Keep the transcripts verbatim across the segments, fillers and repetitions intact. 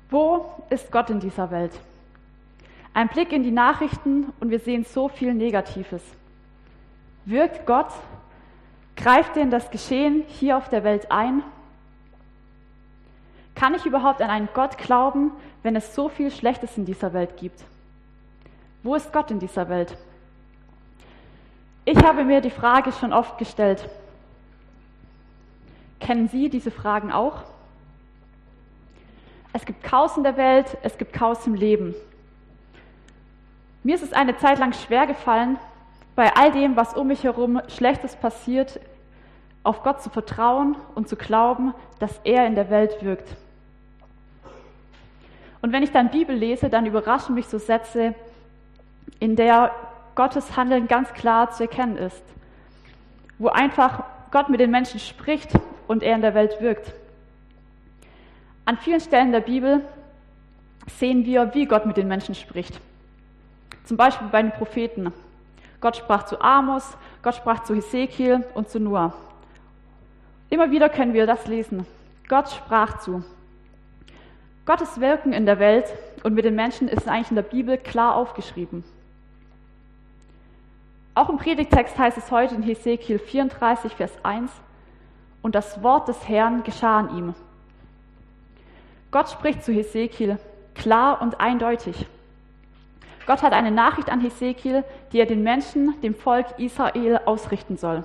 Wo ist Gott in dieser Welt? Ein Blick in die Nachrichten und wir sehen so viel Negatives. Wirkt Gott? Greift er in das Geschehen hier auf der Welt ein? Kann ich überhaupt an einen Gott glauben, wenn es so viel Schlechtes in dieser Welt gibt? Wo ist Gott in dieser Welt? Ich habe mir die Frage schon oft gestellt. Kennen Sie diese Fragen auch? Es gibt Chaos in der Welt, es gibt Chaos im Leben. Mir ist es eine Zeit lang schwer gefallen, bei all dem, was um mich herum Schlechtes passiert, auf Gott zu vertrauen und zu glauben, dass er in der Welt wirkt. Und wenn ich dann Bibel lese, dann überraschen mich so Sätze, in der Gottes Handeln ganz klar zu erkennen ist, wo einfach Gott mit den Menschen spricht und er in der Welt wirkt. An vielen Stellen der Bibel sehen wir, wie Gott mit den Menschen spricht. Zum Beispiel bei den Propheten. Gott sprach zu Amos, Gott sprach zu Hesekiel und zu Noah. Immer wieder können wir das lesen. Gott sprach zu. Gottes Wirken in der Welt und mit den Menschen ist eigentlich in der Bibel klar aufgeschrieben. Auch im Predigtext heißt es heute in Hesekiel vierunddreißig, Vers eins, und das Wort des Herrn geschah an ihm. Gott spricht zu Hesekiel klar und eindeutig. Gott hat eine Nachricht an Hesekiel, die er den Menschen, dem Volk Israel, ausrichten soll.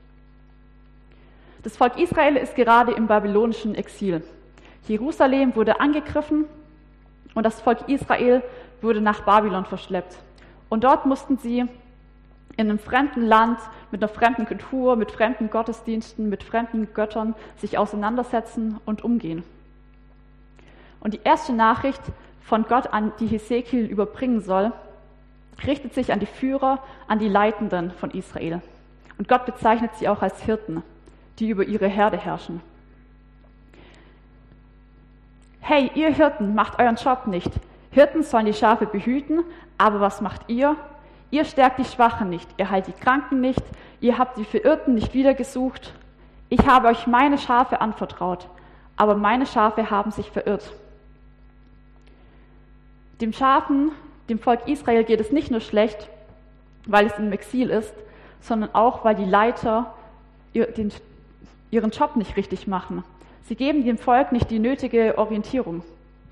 Das Volk Israel ist gerade im babylonischen Exil. Jerusalem wurde angegriffen und das Volk Israel wurde nach Babylon verschleppt. Und dort mussten sie in einem fremden Land, mit einer fremden Kultur, mit fremden Gottesdiensten, mit fremden Göttern sich auseinandersetzen und umgehen. Und die erste Nachricht von Gott, an die Hesekiel überbringen soll, richtet sich an die Führer, an die Leitenden von Israel. Und Gott bezeichnet sie auch als Hirten, die über ihre Herde herrschen. Hey, ihr Hirten, macht euren Job nicht. Hirten sollen die Schafe behüten, aber was macht ihr? Ihr stärkt die Schwachen nicht, ihr heilt die Kranken nicht, ihr habt die Verirrten nicht wiedergesucht. Ich habe euch meine Schafe anvertraut, aber meine Schafe haben sich verirrt. Dem Schafen, dem Volk Israel geht es nicht nur schlecht, weil es im Exil ist, sondern auch, weil die Leiter ihren Job nicht richtig machen. Sie geben dem Volk nicht die nötige Orientierung.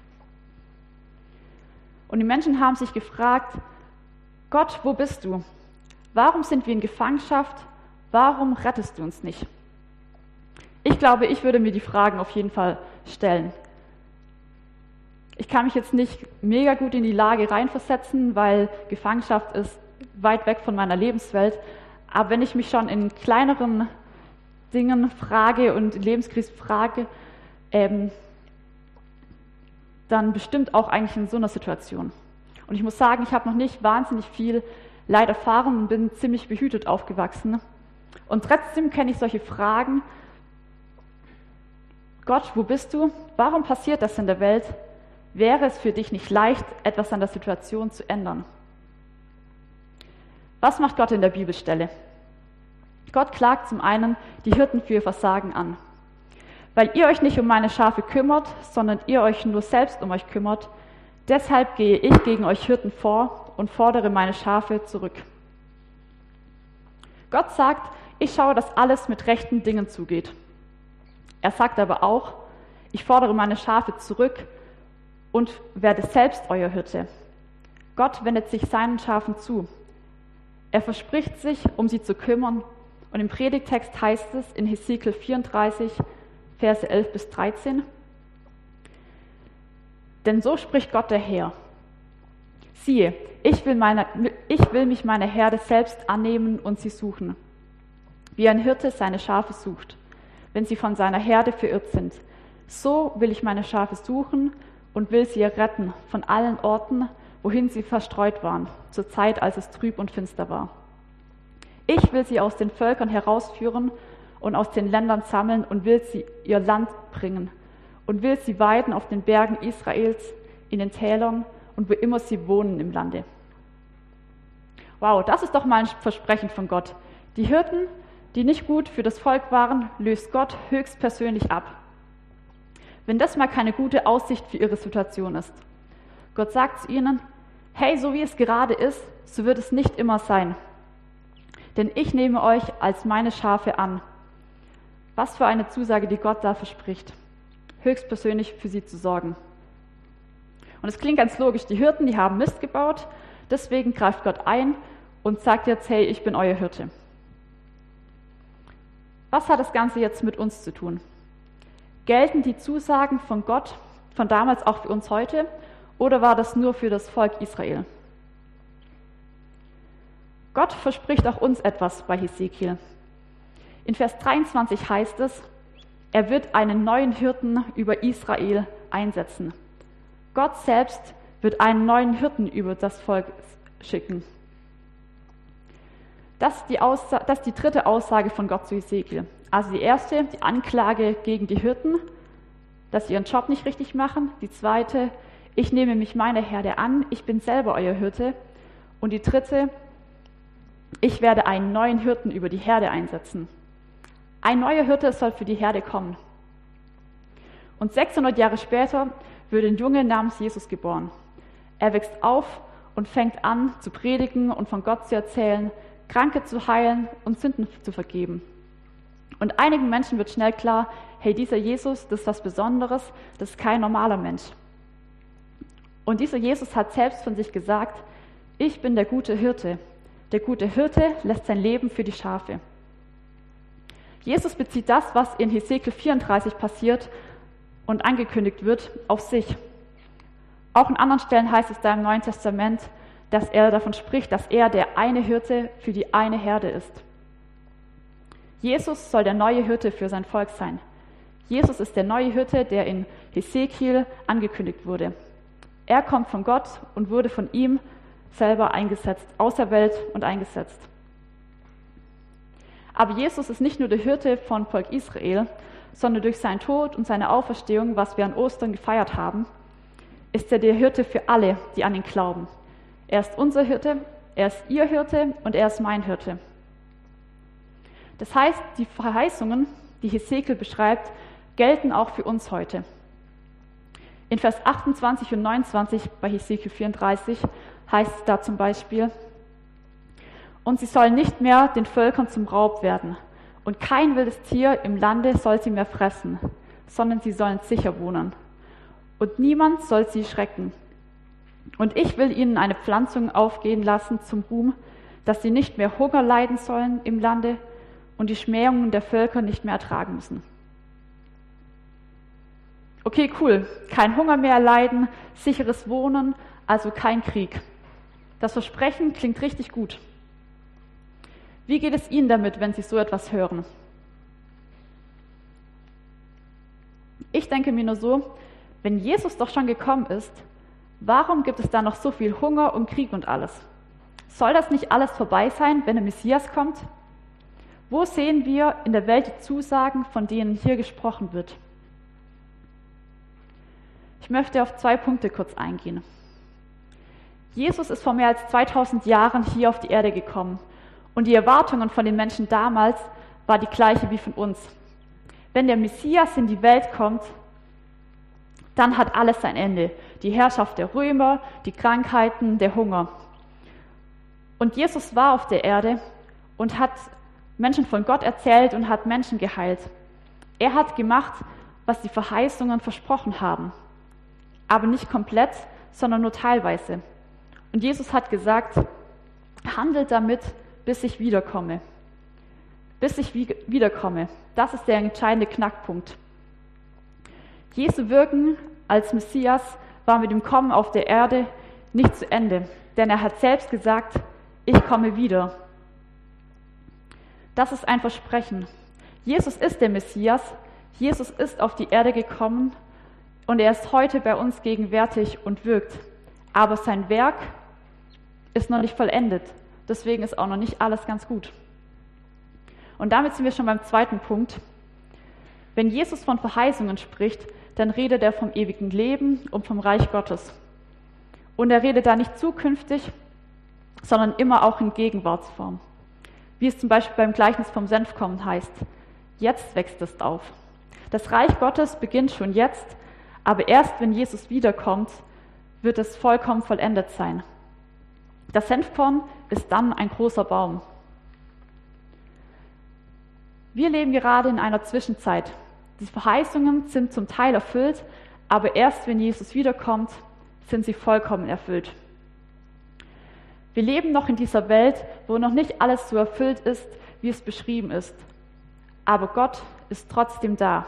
Und die Menschen haben sich gefragt, Gott, wo bist du? Warum sind wir in Gefangenschaft? Warum rettest du uns nicht? Ich glaube, ich würde mir die Fragen auf jeden Fall stellen. Ich kann mich jetzt nicht mega gut in die Lage reinversetzen, weil Gefangenschaft ist weit weg von meiner Lebenswelt. Aber wenn ich mich schon in kleineren Dingen frage und Lebenskrisen frage, ähm, dann bestimmt auch eigentlich in so einer Situation. Und ich muss sagen, ich habe noch nicht wahnsinnig viel Leid erfahren und bin ziemlich behütet aufgewachsen. Und trotzdem kenne ich solche Fragen. Gott, wo bist du? Warum passiert das in der Welt? Wäre es für dich nicht leicht, etwas an der Situation zu ändern? Was macht Gott in der Bibelstelle? Gott klagt zum einen die Hirten für ihr Versagen an. Weil ihr euch nicht um meine Schafe kümmert, sondern ihr euch nur selbst um euch kümmert, deshalb gehe ich gegen euch Hirten vor und fordere meine Schafe zurück. Gott sagt, ich schaue, dass alles mit rechten Dingen zugeht. Er sagt aber auch, ich fordere meine Schafe zurück und werde selbst euer Hirte. Gott wendet sich seinen Schafen zu. Er verspricht sich, um sie zu kümmern. Und im Predigtext heißt es in Hesekiel vierunddreißig, Verse elf bis dreizehn, denn so spricht Gott der Herr. Siehe, ich will, meine, ich will mich meiner Herde selbst annehmen und sie suchen, wie ein Hirte seine Schafe sucht, wenn sie von seiner Herde verirrt sind. So will ich meine Schafe suchen und will sie retten von allen Orten, wohin sie verstreut waren, zur Zeit, als es trüb und finster war. Ich will sie aus den Völkern herausführen und aus den Ländern sammeln und will sie ihr Land bringen und will sie weiden auf den Bergen Israels, in den Tälern und wo immer sie wohnen im Lande. Wow, das ist doch mal ein Versprechen von Gott. Die Hirten, die nicht gut für das Volk waren, löst Gott höchstpersönlich ab. wenn das mal keine gute Aussicht für ihre Situation ist. Gott sagt zu ihnen, hey, so wie es gerade ist, so wird es nicht immer sein. Denn ich nehme euch als meine Schafe an. Was für eine Zusage, die Gott da verspricht, höchstpersönlich für sie zu sorgen. Und es klingt ganz logisch, die Hirten, die haben Mist gebaut, deswegen greift Gott ein und sagt jetzt, hey, ich bin euer Hirte. Was hat das Ganze jetzt mit uns zu tun? Gelten die Zusagen von Gott von damals auch für uns heute oder war das nur für das Volk Israel? Gott verspricht auch uns etwas bei Hesekiel. In Vers dreiundzwanzig heißt es, er wird einen neuen Hirten über Israel einsetzen. Gott selbst wird einen neuen Hirten über das Volk schicken. Das ist die, Aussa- das ist die dritte Aussage von Gott zu Hesekiel. Also die erste, die Anklage gegen die Hirten, dass sie ihren Job nicht richtig machen. Die zweite, ich nehme mich meiner Herde an, ich bin selber euer Hirte. Und die dritte, ich werde einen neuen Hirten über die Herde einsetzen. Ein neuer Hirte soll für die Herde kommen. Und sechshundert Jahre später wird ein Junge namens Jesus geboren. Er wächst auf und fängt an zu predigen und von Gott zu erzählen, Kranke zu heilen und Sünden zu vergeben. Und einigen Menschen wird schnell klar, hey, dieser Jesus, das ist was Besonderes, das ist kein normaler Mensch. Und dieser Jesus hat selbst von sich gesagt, ich bin der gute Hirte. Der gute Hirte lässt sein Leben für die Schafe. Jesus bezieht das, was in Hesekiel vierunddreißig passiert und angekündigt wird, auf sich. Auch an anderen Stellen heißt es da im Neuen Testament, dass er davon spricht, dass er der eine Hirte für die eine Herde ist. Jesus soll der neue Hirte für sein Volk sein. Jesus ist der neue Hirte, der in Hesekiel angekündigt wurde. Er kommt von Gott und wurde von ihm selber eingesetzt, auserwählt und eingesetzt. Aber Jesus ist nicht nur der Hirte von Volk Israel, sondern durch seinen Tod und seine Auferstehung, was wir an Ostern gefeiert haben, ist er der Hirte für alle, die an ihn glauben. Er ist unser Hirte, er ist ihr Hirte und er ist mein Hirte. Das heißt, die Verheißungen, die Hesekiel beschreibt, gelten auch für uns heute. In Vers achtundzwanzig und neunundzwanzig bei Hesekiel vierunddreißig heißt es da zum Beispiel, und sie sollen nicht mehr den Völkern zum Raub werden, und kein wildes Tier im Lande soll sie mehr fressen, sondern sie sollen sicher wohnen. Und niemand soll sie schrecken. Und ich will ihnen eine Pflanzung aufgehen lassen zum Ruhm, dass sie nicht mehr Hunger leiden sollen im Lande und die Schmähungen der Völker nicht mehr ertragen müssen. Okay, cool. Kein Hunger mehr leiden, sicheres Wohnen, also kein Krieg. Das Versprechen klingt richtig gut. Wie geht es Ihnen damit, wenn Sie so etwas hören? Ich denke mir nur so, wenn Jesus doch schon gekommen ist, warum gibt es da noch so viel Hunger und Krieg und alles? Soll das nicht alles vorbei sein, wenn der Messias kommt? Wo sehen wir in der Welt die Zusagen, von denen hier gesprochen wird? Ich möchte auf zwei Punkte kurz eingehen. Jesus ist vor mehr als zweitausend Jahren hier auf die Erde gekommen und die Erwartungen von den Menschen damals war die gleiche wie von uns. Wenn der Messias in die Welt kommt, dann hat alles sein Ende. Die Herrschaft der Römer, die Krankheiten, der Hunger. Und Jesus war auf der Erde und hat Menschen von Gott erzählt und hat Menschen geheilt. Er hat gemacht, was die Verheißungen versprochen haben. Aber nicht komplett, sondern nur teilweise. Und Jesus hat gesagt, handelt damit, bis ich wiederkomme. Bis ich wiederkomme. Das ist der entscheidende Knackpunkt. Jesu Wirken als Messias war mit dem Kommen auf der Erde nicht zu Ende, denn er hat selbst gesagt, ich komme wieder. Das ist ein Versprechen. Jesus ist der Messias, Jesus ist auf die Erde gekommen und er ist heute bei uns gegenwärtig und wirkt. Aber sein Werk ist noch nicht vollendet, deswegen ist auch noch nicht alles ganz gut. Und damit sind wir schon beim zweiten Punkt. Wenn Jesus von Verheißungen spricht, dann redet er vom ewigen Leben und vom Reich Gottes. Und er redet da nicht zukünftig, sondern immer auch in Gegenwartsform. Wie es zum Beispiel beim Gleichnis vom Senfkorn heißt, jetzt wächst es auf. Das Reich Gottes beginnt schon jetzt, aber erst wenn Jesus wiederkommt, wird es vollkommen vollendet sein. Das Senfkorn ist dann ein großer Baum. Wir leben gerade in einer Zwischenzeit. Die Verheißungen sind zum Teil erfüllt, aber erst wenn Jesus wiederkommt, sind sie vollkommen erfüllt. Wir leben noch in dieser Welt, wo noch nicht alles so erfüllt ist, wie es beschrieben ist. Aber Gott ist trotzdem da.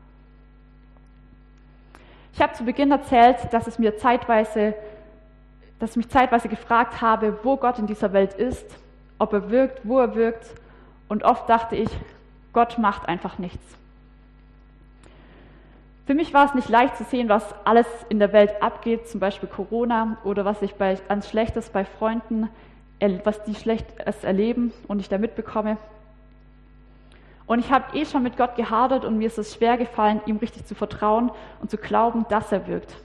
Ich habe zu Beginn erzählt, dass es mir zeitweise, dass ich mich zeitweise gefragt habe, wo Gott in dieser Welt ist, ob er wirkt, wo er wirkt. Und oft dachte ich, Gott macht einfach nichts. Für mich war es nicht leicht zu sehen, was alles in der Welt abgeht, zum Beispiel Corona oder was ich bei, ans Schlechtes bei Freunden, was die Schlechtes erleben und ich da mitbekomme. Und ich habe eh schon mit Gott gehadert und mir ist es schwer gefallen, ihm richtig zu vertrauen und zu glauben, dass er wirkt.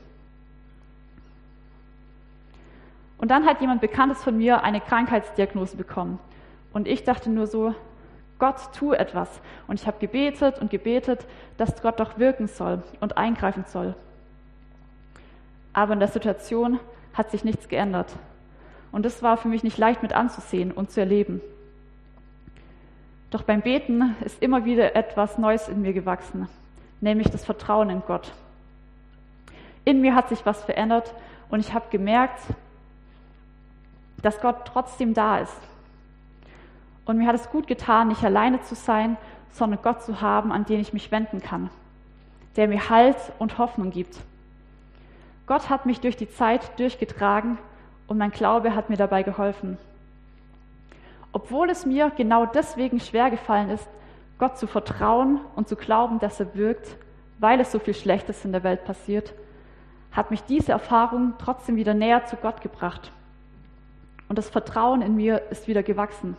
Und dann hat jemand Bekanntes von mir eine Krankheitsdiagnose bekommen. Und ich dachte nur so, Gott, tu etwas. Und ich habe gebetet und gebetet, dass Gott doch wirken soll und eingreifen soll. Aber in der Situation hat sich nichts geändert. Und das war für mich nicht leicht mit anzusehen und zu erleben. Doch beim Beten ist immer wieder etwas Neues in mir gewachsen, nämlich das Vertrauen in Gott. In mir hat sich was verändert und ich habe gemerkt, dass Gott trotzdem da ist. Und mir hat es gut getan, nicht alleine zu sein, sondern Gott zu haben, an den ich mich wenden kann, der mir Halt und Hoffnung gibt. Gott hat mich durch die Zeit durchgetragen und mein Glaube hat mir dabei geholfen. Obwohl es mir genau deswegen schwer gefallen ist, Gott zu vertrauen und zu glauben, dass er wirkt, weil es so viel Schlechtes in der Welt passiert, hat mich diese Erfahrung trotzdem wieder näher zu Gott gebracht. Und das Vertrauen in mir ist wieder gewachsen.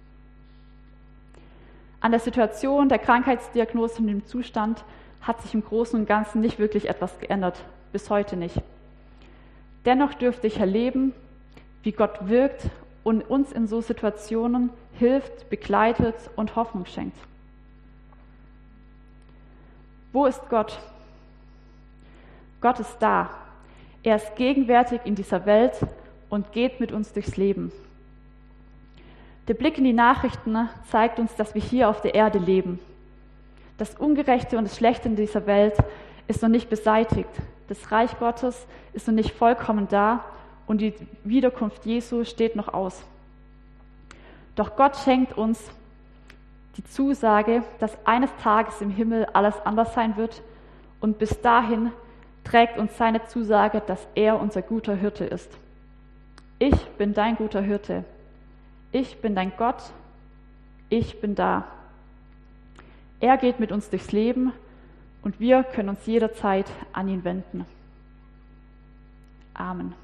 An der Situation der Krankheitsdiagnose und dem Zustand hat sich im Großen und Ganzen nicht wirklich etwas geändert, bis heute nicht. Dennoch dürfte ich erleben, wie Gott wirkt und uns in so Situationen hilft, begleitet und Hoffnung schenkt. Wo ist Gott? Gott ist da. Er ist gegenwärtig in dieser Welt und geht mit uns durchs Leben. Der Blick in die Nachrichten zeigt uns, dass wir hier auf der Erde leben. Das Ungerechte und das Schlechte in dieser Welt ist noch nicht beseitigt. Das Reich Gottes ist noch nicht vollkommen da und die Wiederkunft Jesu steht noch aus. Doch Gott schenkt uns die Zusage, dass eines Tages im Himmel alles anders sein wird und bis dahin trägt uns seine Zusage, dass er unser guter Hirte ist. Ich bin dein guter Hirte. Ich bin dein Gott. Ich bin da. Er geht mit uns durchs Leben und wir können uns jederzeit an ihn wenden. Amen.